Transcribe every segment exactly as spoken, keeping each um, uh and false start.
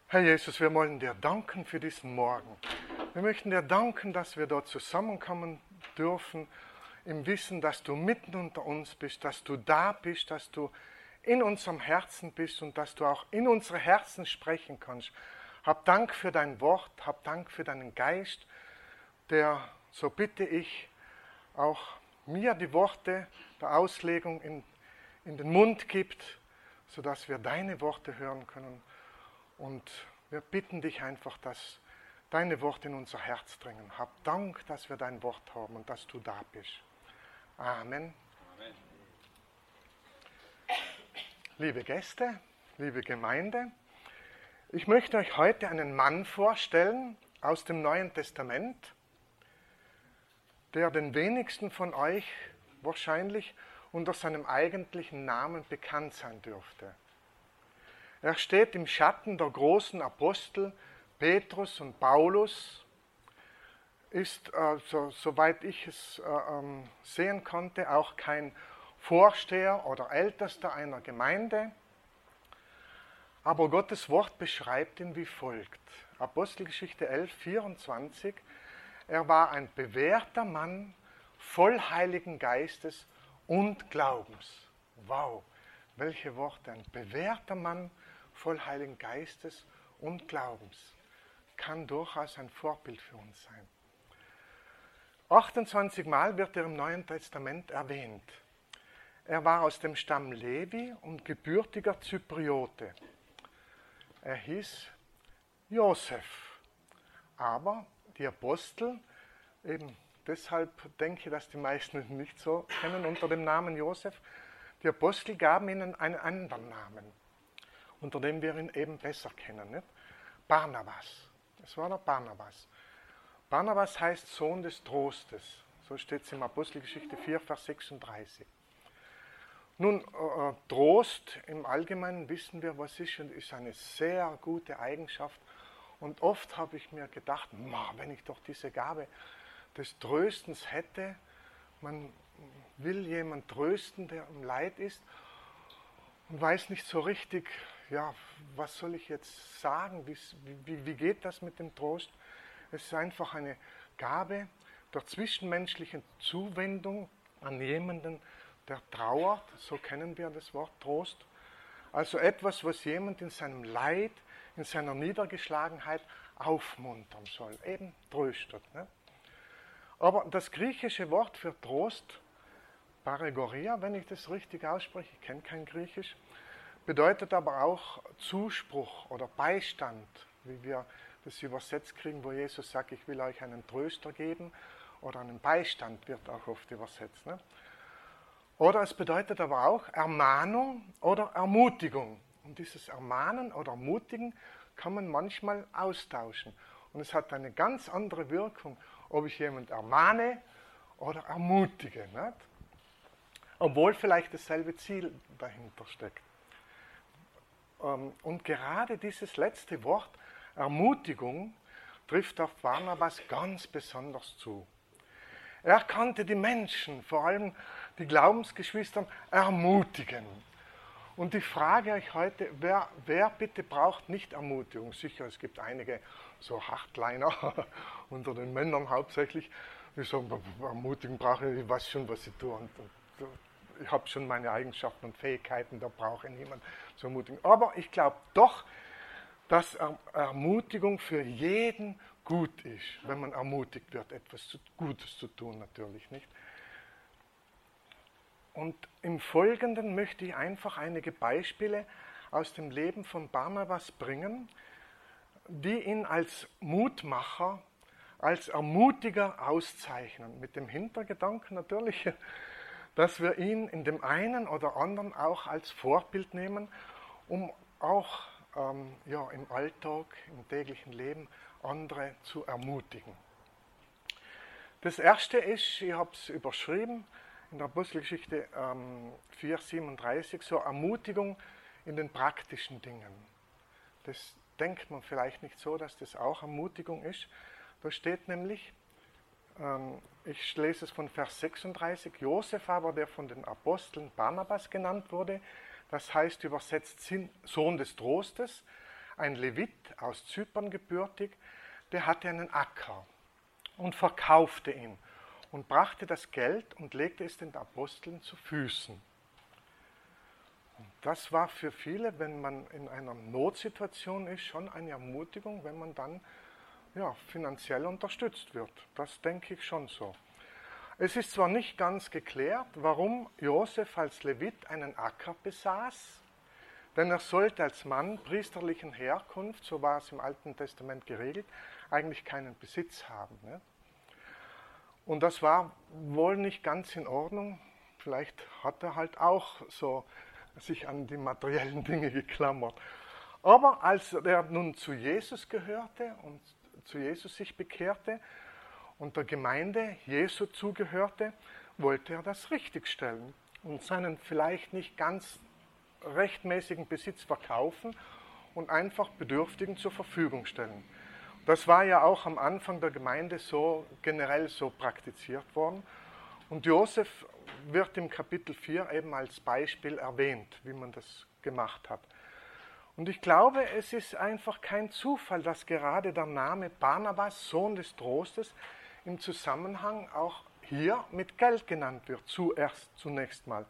Herr Jesus, wir wollen dir danken für diesen Morgen. Wir möchten dir danken, dass wir dort zusammenkommen dürfen, im Wissen, dass du mitten unter uns bist, dass du da bist, dass du in unserem Herzen bist und dass du auch in unsere Herzen sprechen kannst. Hab Dank für dein Wort, hab Dank für deinen Geist, der, so bitte ich, auch mir die Worte der Auslegung in, in den Mund gibt, sodass wir deine Worte hören können. Und wir bitten dich einfach, dass deine Worte in unser Herz dringen. Hab Dank, dass wir dein Wort haben und dass du da bist. Amen. Amen. Liebe Gäste, liebe Gemeinde, ich möchte euch heute einen Mann vorstellen aus dem Neuen Testament, der den wenigsten von euch wahrscheinlich unter seinem eigentlichen Namen bekannt sein dürfte. Er steht im Schatten der großen Apostel Petrus und Paulus, ist, äh, so, soweit ich es äh, ähm, sehen konnte, auch kein Vorsteher oder Ältester einer Gemeinde. Aber Gottes Wort beschreibt ihn wie folgt. Apostelgeschichte elf, vierundzwanzig. Er war ein bewährter Mann, voll Heiligen Geistes und Glaubens. Wow, welche Worte. Ein bewährter Mann, voll Heiligen Geistes und Glaubens. Kann durchaus ein Vorbild für uns sein. achtundzwanzig Mal wird er im Neuen Testament erwähnt. Er war aus dem Stamm Levi und gebürtiger Zypriote. Er hieß Josef. Aber die Apostel, eben deshalb denke ich, dass die meisten ihn nicht so kennen unter dem Namen Josef, die Apostel gaben ihnen einen anderen Namen, unter dem wir ihn eben besser kennen, nicht? Barnabas. Das war der Barnabas. Barnabas heißt Sohn des Trostes. So steht es im Apostelgeschichte vier, Vers sechsunddreißig. Nun, äh, Trost im Allgemeinen wissen wir, was ist, und ist eine sehr gute Eigenschaft. Und oft habe ich mir gedacht, wenn ich doch diese Gabe des Tröstens hätte, man will jemanden trösten, der im Leid ist, und weiß nicht so richtig, ja, was soll ich jetzt sagen, wie, wie, wie geht das mit dem Trost? Es ist einfach eine Gabe der zwischenmenschlichen Zuwendung an jemanden, der trauert, so kennen wir das Wort Trost. Also etwas, was jemand in seinem Leid, in seiner Niedergeschlagenheit aufmuntern soll, eben tröstet. Ne? Aber das griechische Wort für Trost, Paregoria, wenn ich das richtig ausspreche, ich kenne kein Griechisch, bedeutet aber auch Zuspruch oder Beistand, wie wir das übersetzt kriegen, wo Jesus sagt, ich will euch einen Tröster geben, oder einen Beistand wird auch oft übersetzt. Ne? Oder es bedeutet aber auch Ermahnung oder Ermutigung. Und dieses Ermahnen oder Ermutigen kann man manchmal austauschen. Und es hat eine ganz andere Wirkung, ob ich jemanden ermahne oder ermutige. Nicht? Obwohl vielleicht dasselbe Ziel dahinter steckt. Und gerade dieses letzte Wort, Ermutigung, trifft auf Barnabas ganz besonders zu. Er konnte die Menschen, vor allem die Glaubensgeschwister, ermutigen. Und ich frage euch heute, wer, wer bitte braucht nicht Ermutigung? Sicher, es gibt einige so Hardliner unter den Männern hauptsächlich, die sagen, ermutigen brauche ich, ich weiß schon, was ich tue. Und, und, ich habe schon meine Eigenschaften und Fähigkeiten, da brauche ich niemanden zu ermutigen. Aber ich glaube doch, dass Ermutigung für jeden gut ist, wenn man ermutigt wird, etwas Gutes zu tun, natürlich nicht. Und im Folgenden möchte ich einfach einige Beispiele aus dem Leben von Barnabas bringen, die ihn als Mutmacher, als Ermutiger auszeichnen. Mit dem Hintergedanken natürlich, dass wir ihn in dem einen oder anderen auch als Vorbild nehmen, um auch ähm, ja, im Alltag, im täglichen Leben andere zu ermutigen. Das erste ist, ich habe es überschrieben, in der Apostelgeschichte ähm, vier, siebenunddreißig, so Ermutigung in den praktischen Dingen. Das denkt man vielleicht nicht so, dass das auch Ermutigung ist. Da steht nämlich, ähm, ich lese es von Vers sechsunddreißig, Josef aber, der von den Aposteln Barnabas genannt wurde, das heißt übersetzt Sohn des Trostes, ein Levit aus Zypern gebürtig, der hatte einen Acker und verkaufte ihn und brachte das Geld und legte es den Aposteln zu Füßen. Und das war für viele, wenn man in einer Notsituation ist, schon eine Ermutigung, wenn man dann ja, finanziell unterstützt wird. Das denke ich schon so. Es ist zwar nicht ganz geklärt, warum Josef als Levit einen Acker besaß, denn er sollte als Mann priesterlichen Herkunft, so war es im Alten Testament geregelt, eigentlich keinen Besitz haben. Ne? Und das war wohl nicht ganz in Ordnung. Vielleicht hat er halt auch so sich an die materiellen Dinge geklammert. Aber als er nun zu Jesus gehörte und zu Jesus sich bekehrte und der Gemeinde Jesu zugehörte, wollte er das richtigstellen und seinen vielleicht nicht ganz rechtmäßigen Besitz verkaufen und einfach Bedürftigen zur Verfügung stellen. Das war ja auch am Anfang der Gemeinde so generell so praktiziert worden. Und Josef wird im Kapitel vier eben als Beispiel erwähnt, wie man das gemacht hat. Und ich glaube, es ist einfach kein Zufall, dass gerade der Name Barnabas, Sohn des Trostes, im Zusammenhang auch hier mit Geld genannt wird, zuerst, zunächst mal.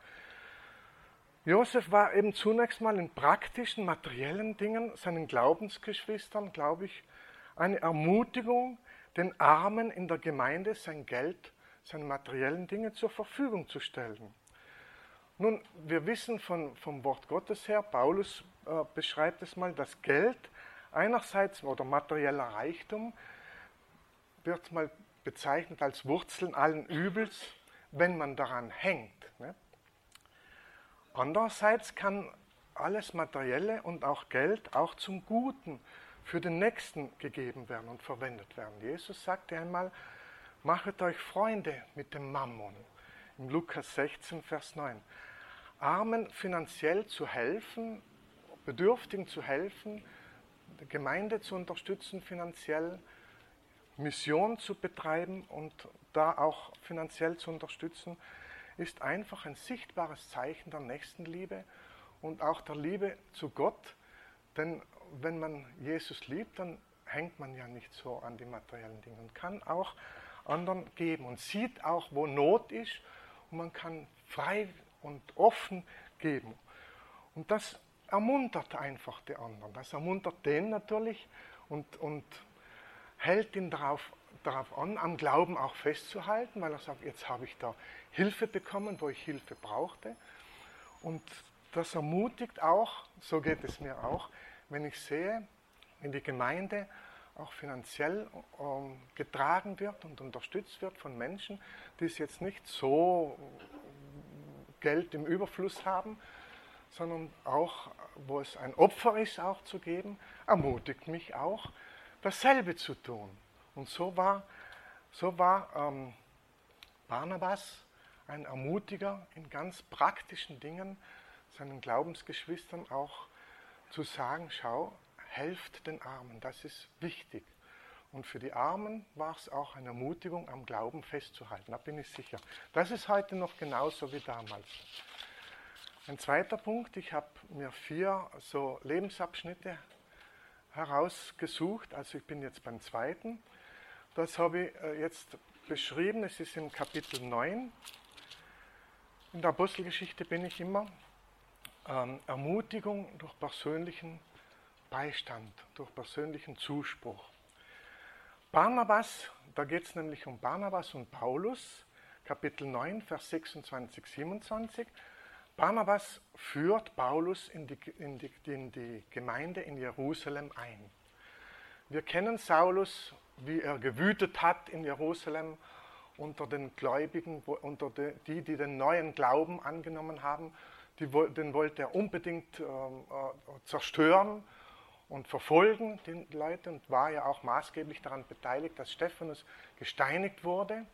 Josef war eben zunächst mal in praktischen, materiellen Dingen seinen Glaubensgeschwistern, glaube ich, eine Ermutigung, den Armen in der Gemeinde sein Geld, seine materiellen Dinge zur Verfügung zu stellen. Nun, wir wissen von, vom Wort Gottes her, Paulus äh, beschreibt es mal, dass Geld einerseits oder materieller Reichtum wird mal bezeichnet als Wurzeln allen Übels, wenn man daran hängt. Ne? Andererseits kann alles Materielle und auch Geld auch zum Guten für den Nächsten gegeben werden und verwendet werden. Jesus sagte einmal, machet euch Freunde mit dem Mammon. Im Lukas sechzehn, Vers neun. Armen finanziell zu helfen, Bedürftigen zu helfen, die Gemeinde zu unterstützen finanziell, Mission zu betreiben und da auch finanziell zu unterstützen, ist einfach ein sichtbares Zeichen der Nächstenliebe und auch der Liebe zu Gott. Denn wenn man Jesus liebt, dann hängt man ja nicht so an die materiellen Dinge und kann auch anderen geben und sieht auch, wo Not ist und man kann frei und offen geben. Und das ermuntert einfach die anderen. Das ermuntert den natürlich und, und hält ihn darauf, darauf an, am Glauben auch festzuhalten, weil er sagt, jetzt habe ich da Hilfe bekommen, wo ich Hilfe brauchte. Und das ermutigt auch, so geht es mir auch, wenn ich sehe, wenn die Gemeinde auch finanziell ähm, getragen wird und unterstützt wird von Menschen, die es jetzt nicht so Geld im Überfluss haben, sondern auch, wo es ein Opfer ist, auch zu geben, ermutigt mich auch, dasselbe zu tun. Und so war, so war ähm, Barnabas ein Ermutiger in ganz praktischen Dingen, seinen Glaubensgeschwistern auch zu sagen, schau, helft den Armen, das ist wichtig. Und für die Armen war es auch eine Ermutigung, am Glauben festzuhalten, da bin ich sicher. Das ist heute noch genauso wie damals. Ein zweiter Punkt, ich habe mir vier so Lebensabschnitte herausgesucht, also ich bin jetzt beim zweiten. Das habe ich jetzt beschrieben, es ist im Kapitel neun. In der Apostelgeschichte bin ich immer. Ähm, Ermutigung durch persönlichen Beistand, durch persönlichen Zuspruch. Barnabas, da geht es nämlich um Barnabas und Paulus, Kapitel neun, Vers sechsundzwanzig, siebenundzwanzig. Barnabas führt Paulus in die, in, die, in die Gemeinde in Jerusalem ein. Wir kennen Saulus, wie er gewütet hat in Jerusalem unter den Gläubigen, unter die, die den neuen Glauben angenommen haben. Die, den wollte er unbedingt äh, zerstören und verfolgen, die Leute, und war ja auch maßgeblich daran beteiligt, dass Stephanus gesteinigt wurde,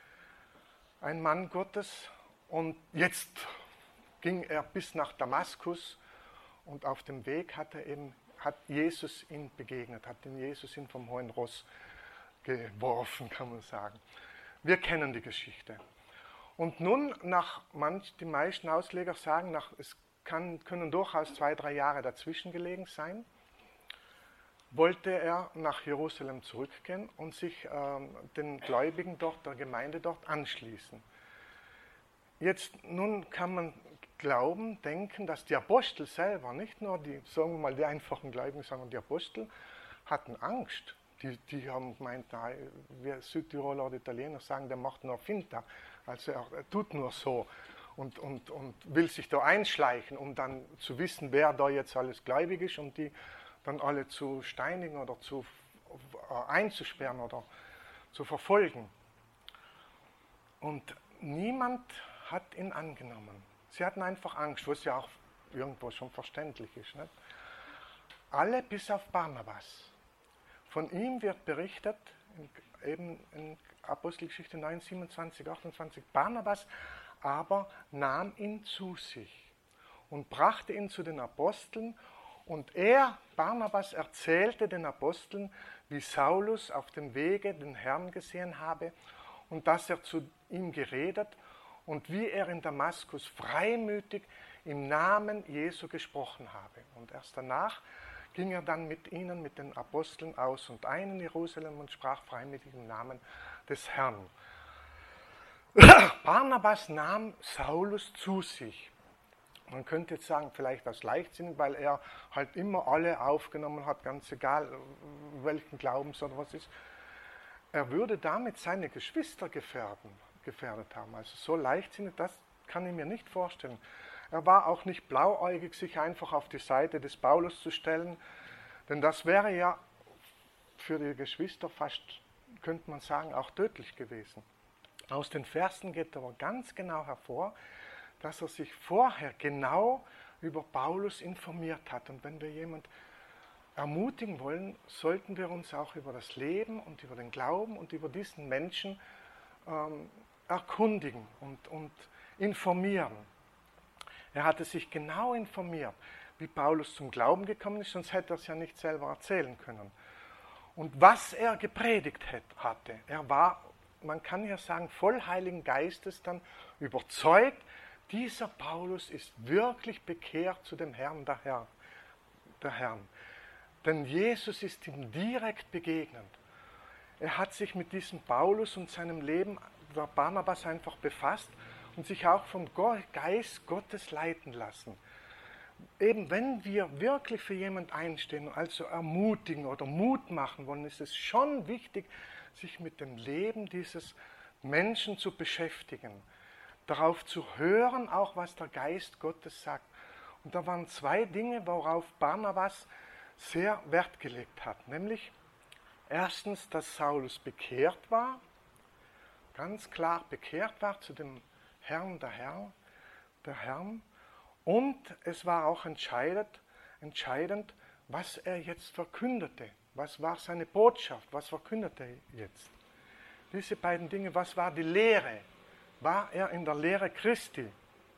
ein Mann Gottes. Und jetzt ging er bis nach Damaskus und auf dem Weg hat, er eben, hat Jesus ihn begegnet, hat den Jesus ihn vom hohen Ross geworfen, kann man sagen. Wir kennen die Geschichte. Und nun, nach manch, die meisten Ausleger sagen, nach, es kann, können durchaus zwei, drei Jahre dazwischen gelegen sein. wollte er nach Jerusalem zurückgehen und sich ähm, den Gläubigen dort, der Gemeinde dort anschließen. Jetzt, nun kann man glauben, denken, dass die Apostel selber, nicht nur die, sagen wir mal, die einfachen Gläubigen, sondern die Apostel, hatten Angst. Die, die haben gemeint, na, wir Südtiroler oder Italiener sagen, der macht nur Finta, also er, er tut nur so und, und, und will sich da einschleichen, um dann zu wissen, wer da jetzt alles gläubig ist, um die dann alle zu steinigen oder zu, äh, einzusperren oder zu verfolgen. Und niemand hat ihn angenommen. Sie hatten einfach Angst, was ja auch irgendwo schon verständlich ist. Nicht? Alle bis auf Barnabas. Von ihm wird berichtet, in, eben in Apostelgeschichte neun, siebenundzwanzig, achtundzwanzig, Barnabas aber nahm ihn zu sich und brachte ihn zu den Aposteln. Und er, Barnabas, erzählte den Aposteln, wie Saulus auf dem Wege den Herrn gesehen habe und dass er zu ihm geredet und wie er in Damaskus freimütig im Namen Jesu gesprochen habe. Und erst danach ging er dann mit ihnen, mit den Aposteln aus und ein in Jerusalem und sprach freimütig im Namen des Herrn. Barnabas nahm Saulus zu sich. Man könnte jetzt sagen, vielleicht aus Leichtsinn, weil er halt immer alle aufgenommen hat, ganz egal welchen Glaubens oder was ist. Er würde damit seine Geschwister gefährden, gefährdet haben. Also so leichtsinnig, das kann ich mir nicht vorstellen. Er war auch nicht blauäugig, sich einfach auf die Seite des Paulus zu stellen, denn das wäre ja für die Geschwister fast, könnte man sagen, auch tödlich gewesen. Aus den Versen geht aber ganz genau hervor, dass er sich vorher genau über Paulus informiert hat. Und wenn wir jemanden ermutigen wollen, sollten wir uns auch über das Leben und über den Glauben und über diesen Menschen ähm, erkundigen und, und informieren. Er hatte sich genau informiert, wie Paulus zum Glauben gekommen ist, sonst hätte er es ja nicht selber erzählen können. Und was er gepredigt hatte, er war, man kann ja sagen, voll Heiligen Geistes dann überzeugt, dieser Paulus ist wirklich bekehrt zu dem Herrn der, Herr, der Herrn. Denn Jesus ist ihm direkt begegnet. Er hat sich mit diesem Paulus und seinem Leben, der Barnabas, einfach befasst und sich auch vom Geist Gottes leiten lassen. Eben wenn wir wirklich für jemanden einstehen, also ermutigen oder Mut machen wollen, ist es schon wichtig, sich mit dem Leben dieses Menschen zu beschäftigen. Darauf zu hören, auch was der Geist Gottes sagt. Und da waren zwei Dinge, worauf Barnabas sehr Wert gelegt hat. Nämlich erstens, dass Saulus bekehrt war, ganz klar bekehrt war zu dem Herrn der Herr, der Herrn. Und es war auch entscheidend, entscheidend, was er jetzt verkündete. Was war seine Botschaft? Was verkündete er jetzt? Diese beiden Dinge, was war die Lehre? War er in der Lehre Christi?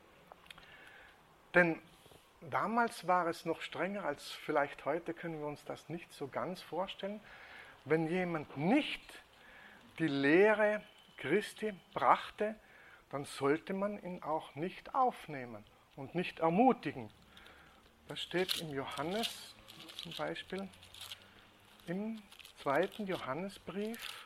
Denn damals war es noch strenger als vielleicht heute, können wir uns das nicht so ganz vorstellen. Wenn jemand nicht die Lehre Christi brachte, dann sollte man ihn auch nicht aufnehmen und nicht ermutigen. Das steht im Johannes zum Beispiel, im zweiten Johannesbrief,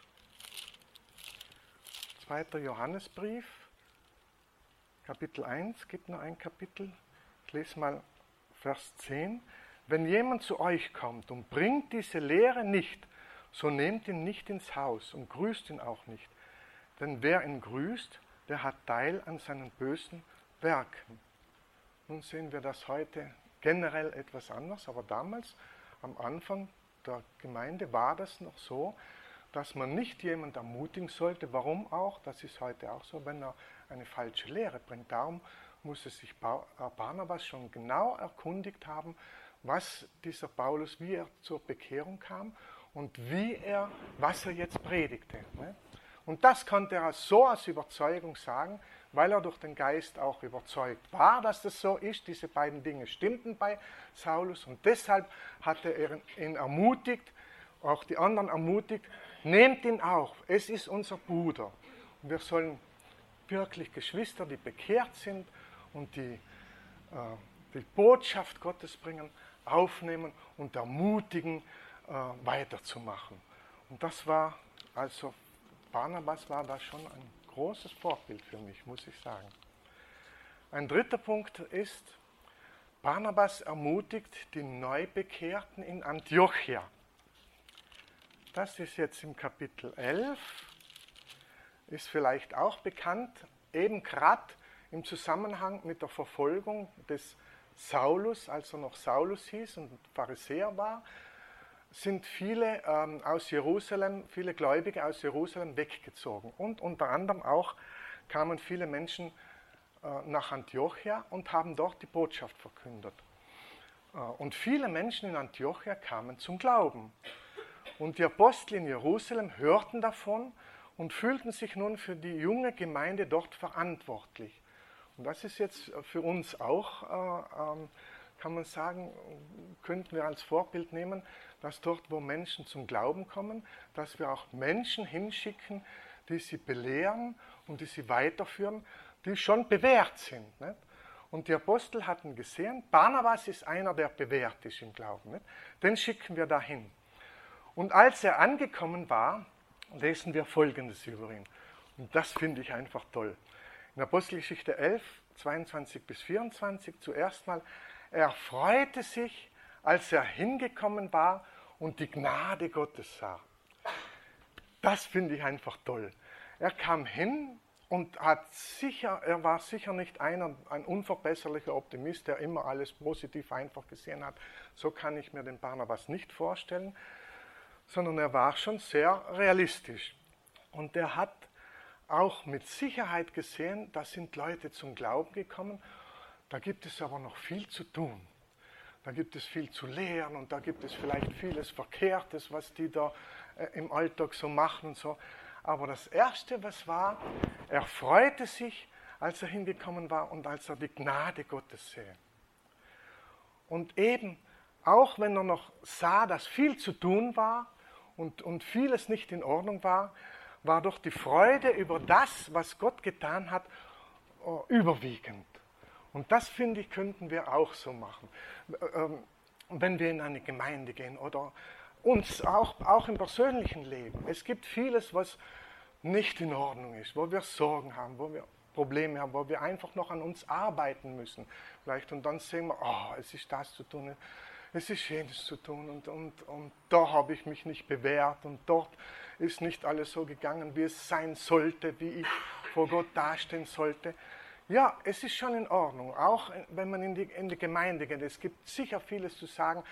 zweiter Johannesbrief, Kapitel eins, gibt nur ein Kapitel, ich lese mal Vers zehn. Wenn jemand zu euch kommt und bringt diese Lehre nicht, so nehmt ihn nicht ins Haus und grüßt ihn auch nicht. Denn wer ihn grüßt, der hat Teil an seinen bösen Werken. Nun sehen wir das heute generell etwas anders, aber damals, am Anfang der Gemeinde, war das noch so, dass man nicht jemanden ermutigen sollte. Warum auch? Das ist heute auch so, wenn er eine falsche Lehre bringt. Darum muss es sich Barnabas schon genau erkundigt haben, was dieser Paulus, wie er zur Bekehrung kam und wie er, was er jetzt predigte. Und das konnte er so als Überzeugung sagen, weil er durch den Geist auch überzeugt war, dass das so ist. Diese beiden Dinge stimmten bei Saulus und deshalb hatte er ihn ermutigt, auch die anderen ermutigt, nehmt ihn auf, es ist unser Bruder. Und wir sollen wirklich Geschwister, die bekehrt sind und die äh, die Botschaft Gottes bringen, aufnehmen und ermutigen, äh, weiterzumachen. Und das war, also Barnabas war da schon ein großes Vorbild für mich, muss ich sagen. Ein dritter Punkt ist, Barnabas ermutigt die Neubekehrten in Antiochia. Das ist jetzt im Kapitel elf, ist vielleicht auch bekannt, eben gerade im Zusammenhang mit der Verfolgung des Saulus, als er noch Saulus hieß und Pharisäer war, sind viele ähm, aus Jerusalem, viele Gläubige aus Jerusalem weggezogen. Und unter anderem auch kamen viele Menschen äh, nach Antiochia und haben dort die Botschaft verkündet. Äh, und viele Menschen in Antiochia kamen zum Glauben. Und die Apostel in Jerusalem hörten davon und fühlten sich nun für die junge Gemeinde dort verantwortlich. Und das ist jetzt für uns auch, äh, äh, kann man sagen, könnten wir als Vorbild nehmen, dass dort, wo Menschen zum Glauben kommen, dass wir auch Menschen hinschicken, die sie belehren und die sie weiterführen, die schon bewährt sind. Nicht? Und die Apostel hatten gesehen, Barnabas ist einer, der bewährt ist im Glauben. Nicht? Den schicken wir dahin. Und als er angekommen war, lesen wir Folgendes über ihn. Und das finde ich einfach toll. In Apostelgeschichte elf, zweiundzwanzig bis vierundzwanzig, zuerst mal, er freute sich, als er hingekommen war und die Gnade Gottes sah. Das finde ich einfach toll. Er kam hin und hat sicher, er war sicher nicht einer, ein unverbesserlicher Optimist, der immer alles positiv einfach gesehen hat. So kann ich mir den Barnabas nicht vorstellen, sondern er war schon sehr realistisch. Und er hat auch mit Sicherheit gesehen, da sind Leute zum Glauben gekommen, da gibt es aber noch viel zu tun. Da gibt es viel zu lehren und da gibt es vielleicht vieles Verkehrtes, was die da äh, im Alltag so machen und so. Aber das Erste, was war, er freute sich, als er hingekommen war und als er die Gnade Gottes sähe. Und eben, auch wenn er noch sah, dass viel zu tun war und, und vieles nicht in Ordnung war, war doch die Freude über das, was Gott getan hat, überwiegend. Und das, finde ich, könnten wir auch so machen. Wenn wir in eine Gemeinde gehen oder uns auch, auch im persönlichen Leben. Es gibt vieles, was nicht in Ordnung ist, wo wir Sorgen haben, wo wir Probleme haben, wo wir einfach noch an uns arbeiten müssen. Vielleicht. Und dann sehen wir, oh, es ist das zu tun, es ist jenes zu tun und, und, und da habe ich mich nicht bewährt und dort ist nicht alles so gegangen, wie es sein sollte, wie ich vor Gott dastehen sollte. Ja, es ist schon in Ordnung, auch wenn man in die, in die Gemeinde geht. Es gibt sicher vieles zu sagen,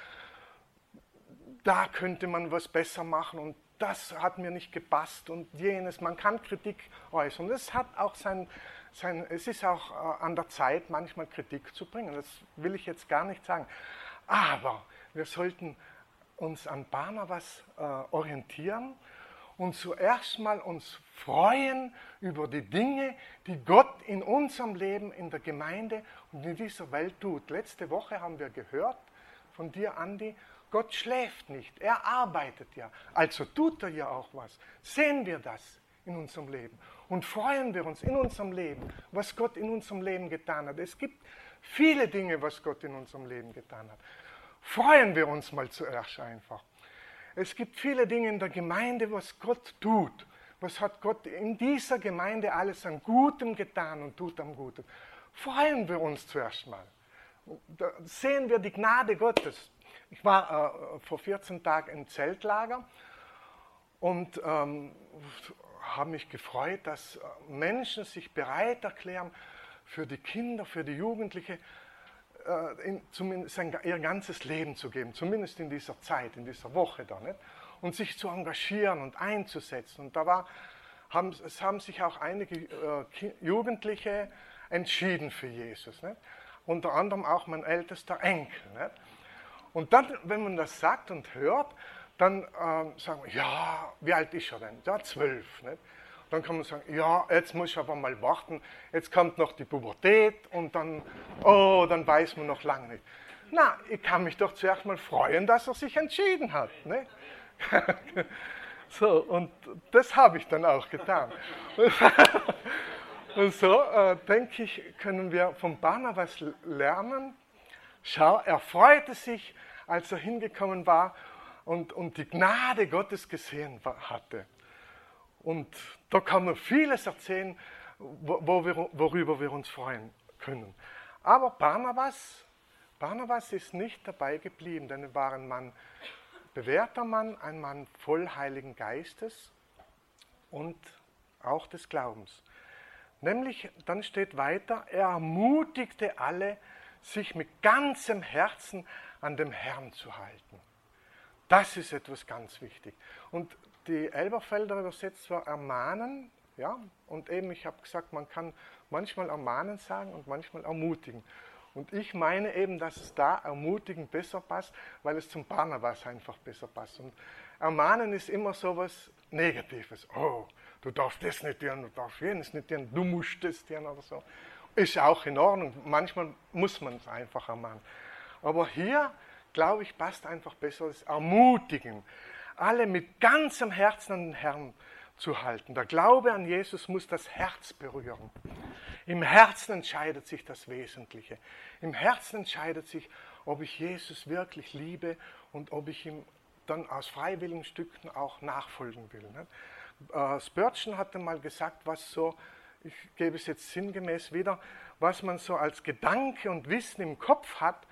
da könnte man was besser machen und das hat mir nicht gepasst und jenes. Man kann Kritik äußern. Es hat auch sein, sein, es ist auch äh, an der Zeit, manchmal Kritik zu bringen. Das will ich jetzt gar nicht sagen. Aber wir sollten uns an Barnabas äh, orientieren und zuerst mal uns freuen über die Dinge, die Gott in unserem Leben, in der Gemeinde und in dieser Welt tut. Letzte Woche haben wir gehört von dir, Andi, Gott schläft nicht, er arbeitet ja. Also tut er ja auch was. Sehen wir das in unserem Leben und freuen wir uns in unserem Leben, was Gott in unserem Leben getan hat. Es gibt viele Dinge, was Gott in unserem Leben getan hat. Freuen wir uns mal zuerst einfach. Es gibt viele Dinge in der Gemeinde, was Gott tut. Was hat Gott in dieser Gemeinde alles an Gutem getan und tut am Guten. Freuen wir uns zuerst mal. Da sehen wir die Gnade Gottes. Ich war äh, vor vierzehn Tagen im Zeltlager und ähm, habe mich gefreut, dass Menschen sich bereit erklären, für die Kinder, für die Jugendlichen, äh, in, zumindest ein, ihr ganzes Leben zu geben, zumindest in dieser Zeit, in dieser Woche da, nicht? Und sich zu engagieren und einzusetzen. Und da war, haben, es haben sich auch einige äh, Jugendliche entschieden für Jesus. Nicht? Unter anderem auch mein ältester Enkel. Nicht? Und dann, wenn man das sagt und hört, dann äh, sagen wir, ja, wie alt ist er denn? Ja, zwölf. Nicht? Dann kann man sagen, ja, jetzt muss ich aber mal warten, jetzt kommt noch die Pubertät und dann, oh, dann weiß man noch lange nicht. Na, ich kann mich doch zuerst mal freuen, dass er sich entschieden hat. Nicht? So, und das habe ich dann auch getan. Und so, äh, denke ich, können wir von Barnabas lernen. Schau, er freute sich, als er hingekommen war, und, und die Gnade Gottes gesehen hatte. Und da kann man vieles erzählen, wo, wo wir, worüber wir uns freuen können. Aber Barnabas, Barnabas ist nicht dabei geblieben, denn er war ein Mann, bewährter Mann, ein Mann voll Heiligen Geistes und auch des Glaubens. Nämlich, dann steht weiter, er ermutigte alle, sich mit ganzem Herzen an dem Herrn zu halten. Das ist etwas ganz wichtig. Und die Elberfelder übersetzt zwar ermahnen, ja, und eben, ich habe gesagt, man kann manchmal ermahnen sagen und manchmal ermutigen. Und ich meine eben, dass es da ermutigen besser passt, weil es zum Barnabas einfach besser passt. Und ermahnen ist immer so etwas Negatives. Oh, du darfst das nicht tun, du darfst jenes nicht tun, du musst das tun oder so. Ist auch in Ordnung, manchmal muss man es einfach ermahnen. Aber hier, glaube ich, passt einfach besser das Ermutigen. Alle mit ganzem Herzen an den Herrn zu halten. Der Glaube an Jesus muss das Herz berühren. Im Herzen entscheidet sich das Wesentliche. Im Herzen entscheidet sich, ob ich Jesus wirklich liebe und ob ich ihm dann aus freiwilligen Stücken auch nachfolgen will. Äh, Spurgeon hatte mal gesagt, was so, ich gebe es jetzt sinngemäß wieder, was man so als Gedanke und Wissen im Kopf hat,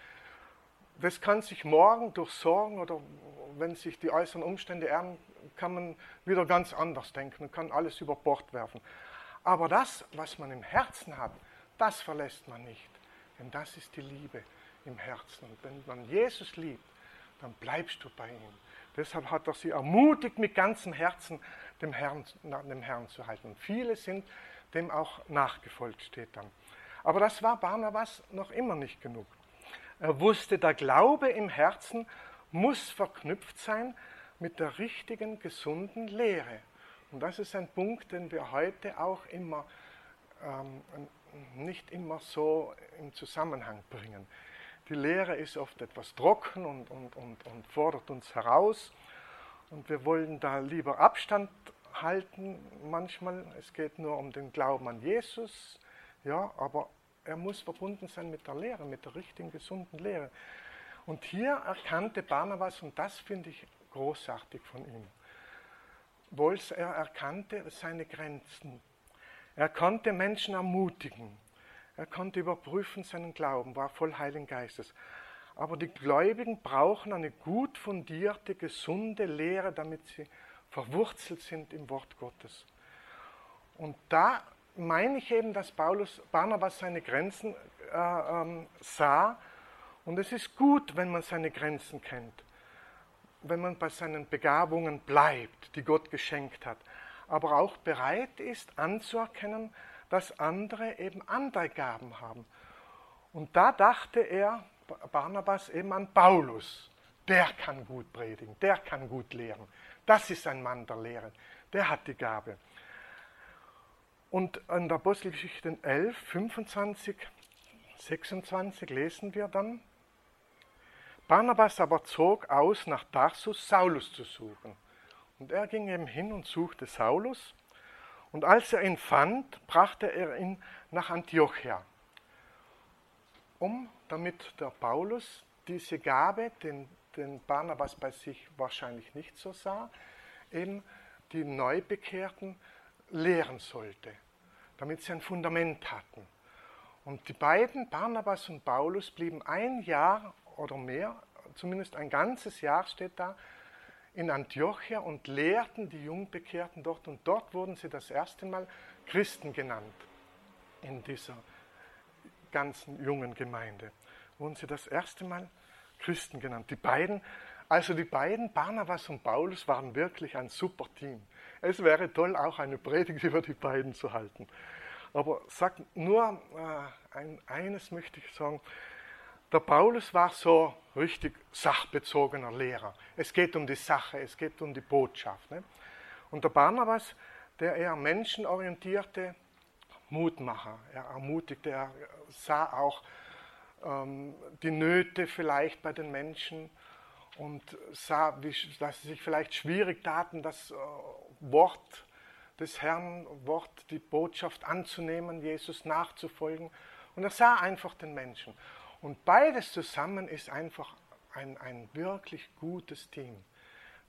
das kann sich morgen durch Sorgen oder wenn sich die äußeren Umstände ändern, kann man wieder ganz anders denken und kann alles über Bord werfen. Aber das, was man im Herzen hat, das verlässt man nicht. Denn das ist die Liebe im Herzen. Und wenn man Jesus liebt, dann bleibst du bei ihm. Deshalb hat er sie ermutigt, mit ganzem Herzen dem Herrn, dem Herrn zu halten. Und viele sind dem auch nachgefolgt, steht dann. Aber das war Barnabas noch immer nicht genug. Er wusste, der Glaube im Herzen muss verknüpft sein mit der richtigen, gesunden Lehre. Und das ist ein Punkt, den wir heute auch immer ähm, nicht immer so im Zusammenhang bringen. Die Lehre ist oft etwas trocken und, und, und, und fordert uns heraus. Und wir wollen da lieber Abstand halten manchmal. Es geht nur um den Glauben an Jesus, ja, aber er muss verbunden sein mit der Lehre, mit der richtigen, gesunden Lehre. Und hier erkannte Barnabas, und das finde ich großartig von ihm, wohl er erkannte seine Grenzen. Er konnte Menschen ermutigen. Er konnte überprüfen seinen Glauben, war voll Heiligen Geistes. Aber die Gläubigen brauchen eine gut fundierte, gesunde Lehre, damit sie verwurzelt sind im Wort Gottes. Und da meine ich eben, dass Paulus, Barnabas seine Grenzen äh, ähm, sah. Und es ist gut, wenn man seine Grenzen kennt, wenn man bei seinen Begabungen bleibt, die Gott geschenkt hat, aber auch bereit ist anzuerkennen, dass andere eben andere Gaben haben. Und da dachte er, Barnabas, eben an Paulus. Der kann gut predigen, der kann gut lehren. Das ist ein Mann der Lehre, der hat die Gabe. Und in der Apostelgeschichte elf, fünfundzwanzig, sechsundzwanzig lesen wir dann, Barnabas aber zog aus, nach Tarsus Saulus zu suchen. Und er ging eben hin und suchte Saulus. Und als er ihn fand, brachte er ihn nach Antiochia, um, damit der Paulus diese Gabe, den, den Barnabas bei sich wahrscheinlich nicht so sah, eben die Neubekehrten lehren sollte, damit sie ein Fundament hatten. Und die beiden, Barnabas und Paulus, blieben ein Jahr oder mehr, zumindest ein ganzes Jahr steht da, in Antiochia und lehrten die Jungbekehrten dort. Und dort wurden sie das erste Mal Christen genannt. In dieser ganzen jungen Gemeinde wurden sie das erste Mal Christen genannt. Die beiden, also die beiden, Barnabas und Paulus, waren wirklich ein super Team. Es wäre toll, auch eine Predigt über die beiden zu halten. Aber sag nur äh, ein, eines möchte ich sagen. Der Paulus war so richtig sachbezogener Lehrer. Es geht um die Sache, es geht um die Botschaft. Ne? Und der Barnabas, der eher menschenorientierte Mutmacher. Er ermutigte, er sah auch ähm, die Nöte vielleicht bei den Menschen und sah, wie, dass sie sich vielleicht schwierig taten, das äh, Wort des Herrn, Wort, die Botschaft anzunehmen, Jesus nachzufolgen. Und er sah einfach den Menschen. Und beides zusammen ist einfach ein, ein wirklich gutes Team.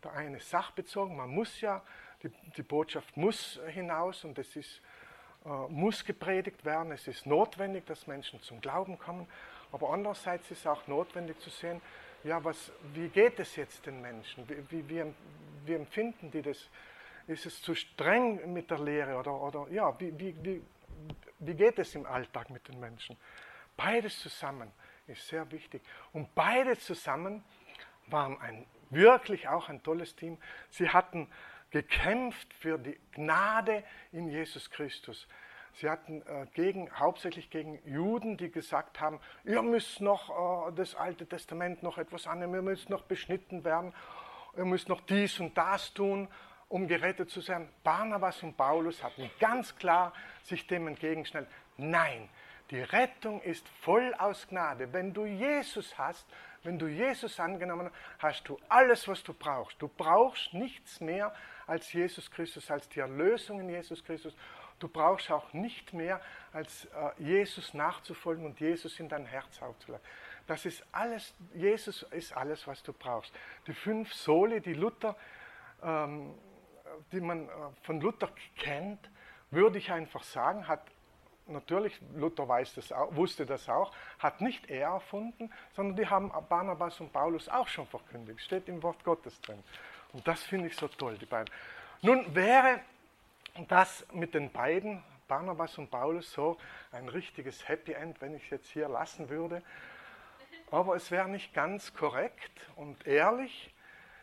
Der eine sachbezogen, man muss ja, die, die Botschaft muss hinaus und es ist, äh, muss gepredigt werden, es ist notwendig, dass Menschen zum Glauben kommen, aber andererseits ist es auch notwendig zu sehen, ja, was, wie geht es jetzt den Menschen, wie, wie, wie, wie empfinden die das, ist es zu streng mit der Lehre oder, oder ja, wie, wie, wie, wie geht es im Alltag mit den Menschen? Beides zusammen ist sehr wichtig und beide zusammen waren ein, wirklich auch ein tolles Team. Sie hatten gekämpft für die Gnade in Jesus Christus. Sie hatten äh, gegen, hauptsächlich gegen Juden, die gesagt haben, ihr müsst noch äh, das Alte Testament noch etwas annehmen, ihr müsst noch beschnitten werden, ihr müsst noch dies und das tun, um gerettet zu sein. Barnabas und Paulus hatten ganz klar sich dem entgegengestellt. Nein, die Rettung ist voll aus Gnade. Wenn du Jesus hast, wenn du Jesus angenommen hast, hast du alles, was du brauchst. Du brauchst nichts mehr als Jesus Christus, als die Erlösung in Jesus Christus. Du brauchst auch nicht mehr, als äh, Jesus nachzufolgen und Jesus in dein Herz aufzulassen. Das ist alles, Jesus ist alles, was du brauchst. Die fünf Soli, die Luther, ähm, die man äh, von Luther kennt, würde ich einfach sagen, hat natürlich, Luther weiß das auch, wusste das auch, hat nicht er erfunden, sondern die haben Barnabas und Paulus auch schon verkündigt. Steht im Wort Gottes drin. Und das finde ich so toll, die beiden. Nun wäre das mit den beiden, Barnabas und Paulus, so ein richtiges Happy End, wenn ich es jetzt hier lassen würde. Aber es wäre nicht ganz korrekt und ehrlich,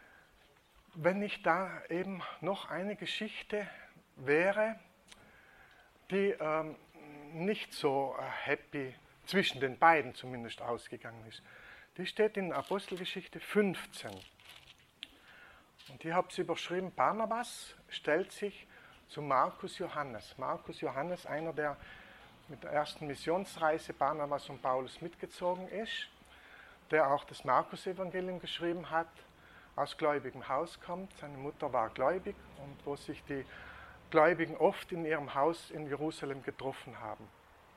wenn nicht da eben noch eine Geschichte wäre, die ähm, nicht so äh, happy, zwischen den beiden zumindest ausgegangen ist. Die steht in Apostelgeschichte fünfzehn. Und ich habe es überschrieben, Barnabas stellt sich zu Markus Johannes. Markus Johannes, einer, der mit der ersten Missionsreise Barnabas und Paulus mitgezogen ist, der auch das Markus-Evangelium geschrieben hat, aus gläubigem Haus kommt. Seine Mutter war gläubig und wo sich die Gläubigen oft in ihrem Haus in Jerusalem getroffen haben.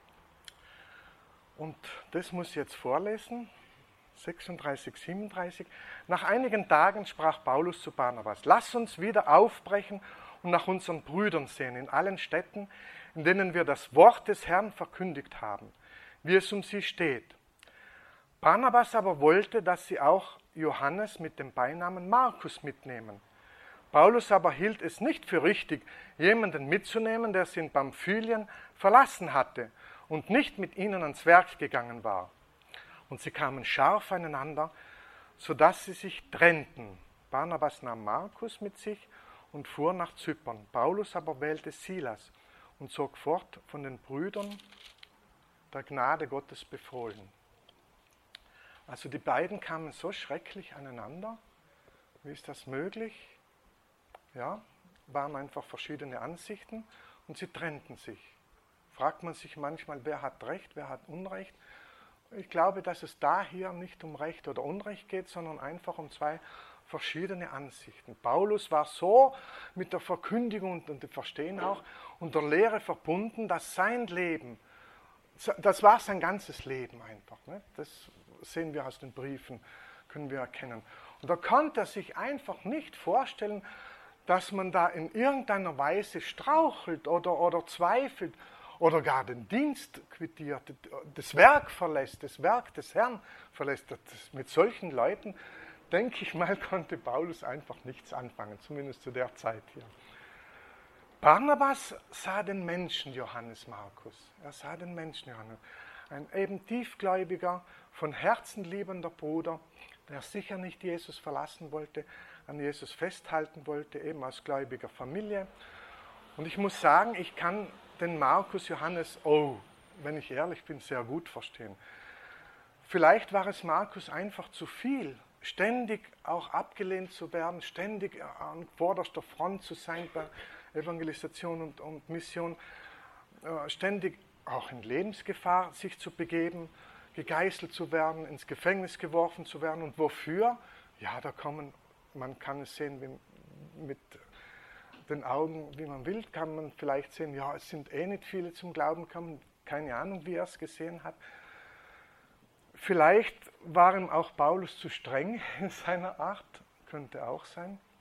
Und das muss ich jetzt vorlesen, sechsunddreißig, siebenunddreißig. Nach einigen Tagen sprach Paulus zu Barnabas, lass uns wieder aufbrechen und nach unseren Brüdern sehen in allen Städten, in denen wir das Wort des Herrn verkündigt haben, wie es um sie steht. Barnabas aber wollte, dass sie auch Johannes mit dem Beinamen Markus mitnehmen. Paulus aber hielt es nicht für richtig, jemanden mitzunehmen, der sie in Pamphylien verlassen hatte und nicht mit ihnen ans Werk gegangen war. Und sie kamen scharf aneinander, sodass sie sich trennten. Barnabas nahm Markus mit sich und fuhr nach Zypern. Paulus aber wählte Silas und zog fort, von den Brüdern der Gnade Gottes befohlen. Also die beiden kamen so schrecklich aneinander. Wie ist das möglich? Ja, waren einfach verschiedene Ansichten und sie trennten sich. Fragt man sich manchmal, wer hat Recht, wer hat Unrecht? Ich glaube, dass es da hier nicht um Recht oder Unrecht geht, sondern einfach um zwei verschiedene Ansichten. Paulus war so mit der Verkündigung und, und dem Verstehen auch und der Lehre verbunden, dass sein Leben, das war sein ganzes Leben einfach. Ne? Das sehen wir aus den Briefen, können wir erkennen. Und da konnte er sich einfach nicht vorstellen, dass man da in irgendeiner Weise strauchelt oder, oder zweifelt oder gar den Dienst quittiert, das Werk verlässt, das Werk des Herrn verlässt. Das, mit solchen Leuten, denke ich mal, konnte Paulus einfach nichts anfangen, zumindest zu der Zeit hier. Barnabas sah den Menschen Johannes Markus. Er sah den Menschen Johannes. Ein eben tiefgläubiger, von Herzen liebender Bruder, der sicher nicht Jesus verlassen wollte, an Jesus festhalten wollte, eben aus gläubiger Familie. Und ich muss sagen, ich kann den Markus Johannes, oh, wenn ich ehrlich bin, sehr gut verstehen. Vielleicht war es Markus einfach zu viel, ständig auch abgelehnt zu werden, ständig an vorderster Front zu sein bei Evangelisation und, und Mission, ständig auch in Lebensgefahr sich zu begeben, gegeißelt zu werden, ins Gefängnis geworfen zu werden. Und wofür? Ja, da kommen, man kann es sehen wie mit den Augen, wie man will, kann man vielleicht sehen, ja, es sind eh nicht viele zum Glauben gekommen, keine Ahnung, wie er es gesehen hat. Vielleicht war ihm auch Paulus zu streng in seiner Art, könnte auch sein.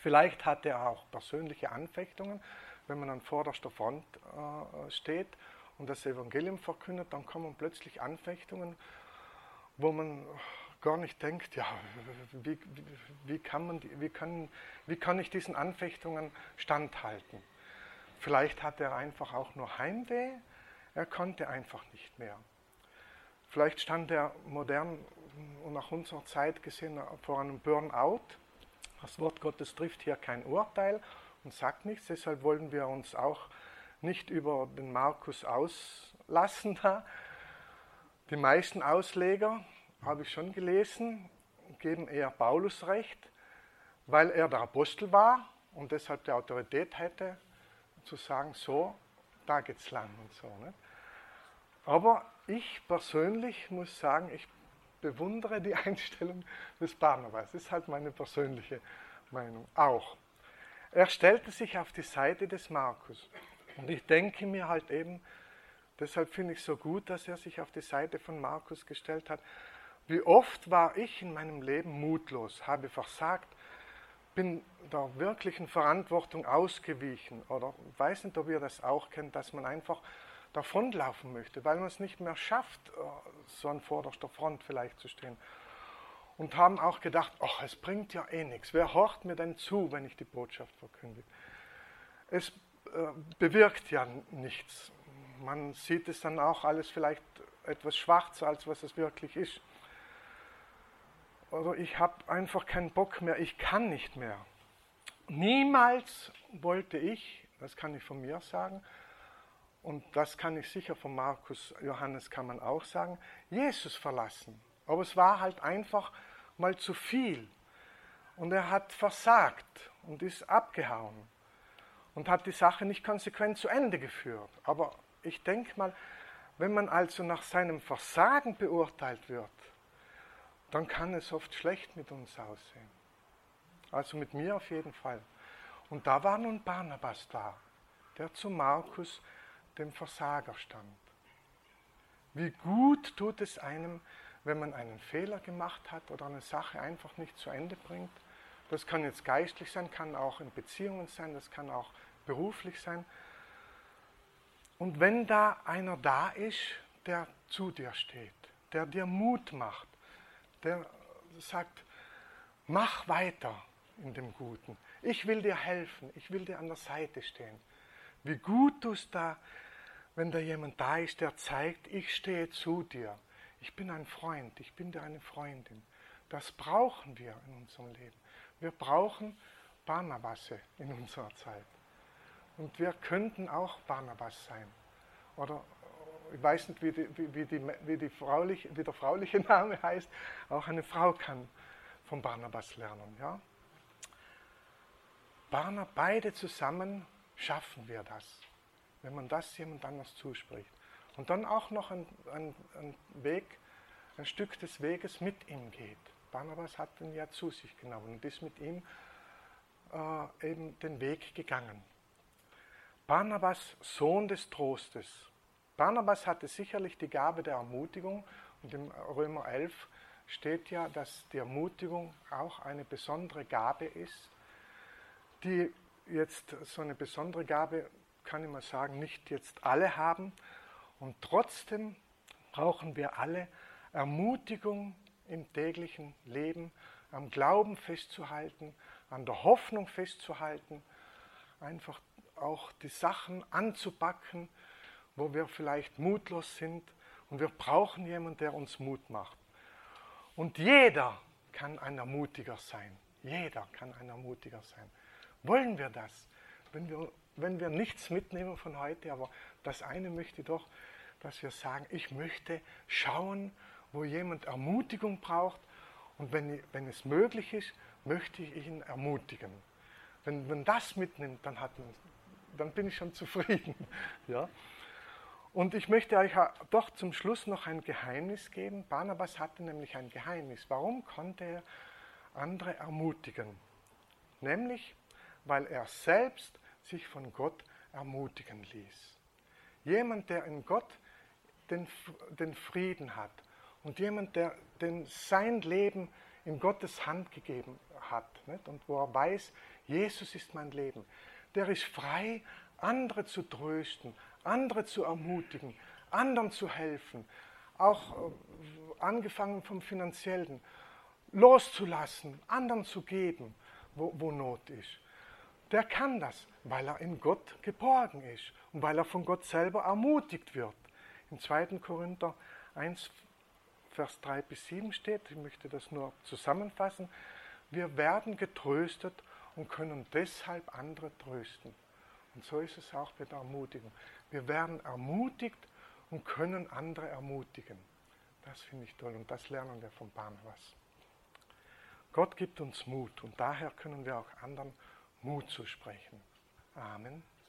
Vielleicht hatte er auch persönliche Anfechtungen. Wenn man an vorderster Front äh, steht und das Evangelium verkündet, dann kommen plötzlich Anfechtungen, wo man gar nicht denkt, ja, wie, wie, wie, kann man, wie, kann, wie kann ich diesen Anfechtungen standhalten? Vielleicht hatte er einfach auch nur Heimweh, er konnte einfach nicht mehr. Vielleicht stand er modern und nach unserer Zeit gesehen vor einem Burnout. Das Wort Gottes trifft hier kein Urteil und sagt nichts, deshalb wollen wir uns auch nicht über den Markus auslassen da. Die meisten Ausleger, habe ich schon gelesen, geben eher Paulus recht, weil er der Apostel war und deshalb die Autorität hätte, zu sagen, so, da geht's lang und so. Ne? Aber ich persönlich muss sagen, ich bewundere die Einstellung des Barnabas. Das ist halt meine persönliche Meinung auch. Er stellte sich auf die Seite des Markus. Und ich denke mir halt eben, deshalb finde ich es so gut, dass er sich auf die Seite von Markus gestellt hat. Wie oft war ich in meinem Leben mutlos, habe versagt, bin der wirklichen Verantwortung ausgewichen. Oder weiß nicht, ob ihr das auch kennt, dass man einfach davonlaufen möchte, weil man es nicht mehr schafft, so an vorderster Front vielleicht zu stehen. Und haben auch gedacht, ach, es bringt ja eh nichts. Wer horcht mir denn zu, wenn ich die Botschaft verkündige? Es äh, bewirkt ja nichts. Man sieht es dann auch alles vielleicht etwas schwarzer, als was es wirklich ist. Oder ich habe einfach keinen Bock mehr, ich kann nicht mehr. Niemals wollte ich, das kann ich von mir sagen, und das kann ich sicher von Markus, Johannes kann man auch sagen, Jesus verlassen. Aber es war halt einfach mal zu viel. Und er hat versagt und ist abgehauen und hat die Sache nicht konsequent zu Ende geführt. Aber ich denke mal, wenn man also nach seinem Versagen beurteilt wird, dann kann es oft schlecht mit uns aussehen. Also mit mir auf jeden Fall. Und da war nun Barnabas da, der zu Markus, dem Versager, stand. Wie gut tut es einem, wenn man einen Fehler gemacht hat oder eine Sache einfach nicht zu Ende bringt. Das kann jetzt geistlich sein, kann auch in Beziehungen sein, das kann auch beruflich sein. Und wenn da einer da ist, der zu dir steht, der dir Mut macht, der sagt, mach weiter in dem Guten. Ich will dir helfen, ich will dir an der Seite stehen. Wie gut tust du da, wenn da jemand da ist, der zeigt, ich stehe zu dir. Ich bin ein Freund, ich bin dir eine Freundin. Das brauchen wir in unserem Leben. Wir brauchen Barnabasse in unserer Zeit. Und wir könnten auch Barnabas sein. Oder ich weiß nicht, wie, die, wie, wie, die, wie, die frauliche, wie der frauliche Name heißt. Auch eine Frau kann von Barnabas lernen. Ja? Barnabas, beide zusammen schaffen wir das, wenn man das jemand anders zuspricht. Und dann auch noch ein, ein, ein Weg, ein Stück des Weges mit ihm geht. Barnabas hat ihn ja zu sich genommen und ist mit ihm äh, eben den Weg gegangen. Barnabas, Sohn des Trostes. Barnabas hatte sicherlich die Gabe der Ermutigung und im Römer elf steht ja, dass die Ermutigung auch eine besondere Gabe ist, die jetzt so eine besondere Gabe, kann ich mal sagen, nicht jetzt alle haben. Und trotzdem brauchen wir alle Ermutigung im täglichen Leben, am Glauben festzuhalten, an der Hoffnung festzuhalten, einfach auch die Sachen anzupacken, wo wir vielleicht mutlos sind. Und wir brauchen jemanden, der uns Mut macht. Und jeder kann ein Ermutiger sein. Jeder kann ein Ermutiger sein. Wollen wir das? Wenn wir, wenn wir nichts mitnehmen von heute, aber das eine möchte ich doch, dass wir sagen, ich möchte schauen, wo jemand Ermutigung braucht und wenn, wenn es möglich ist, möchte ich ihn ermutigen. Wenn man das mitnimmt, dann, hat man, dann bin ich schon zufrieden. Ja? Und ich möchte euch doch zum Schluss noch ein Geheimnis geben. Barnabas hatte nämlich ein Geheimnis. Warum konnte er andere ermutigen? Nämlich, weil er selbst sich von Gott ermutigen ließ. Jemand, der in Gott den, den Frieden hat und jemand, der den sein Leben in Gottes Hand gegeben hat, nicht? Und wo er weiß, Jesus ist mein Leben, der ist frei, andere zu trösten, andere zu ermutigen, anderen zu helfen, auch äh, angefangen vom Finanziellen, loszulassen, anderen zu geben, wo, wo Not ist. Der kann das, weil er in Gott geborgen ist und weil er von Gott selber ermutigt wird. Im zweiten Korinther eins, Vers drei bis sieben steht, ich möchte das nur zusammenfassen, wir werden getröstet und können deshalb andere trösten. Und so ist es auch bei der Ermutigung. Wir werden ermutigt und können andere ermutigen. Das finde ich toll und das lernen wir von Barnabas. Gott gibt uns Mut und daher können wir auch anderen Mut zusprechen. Amen.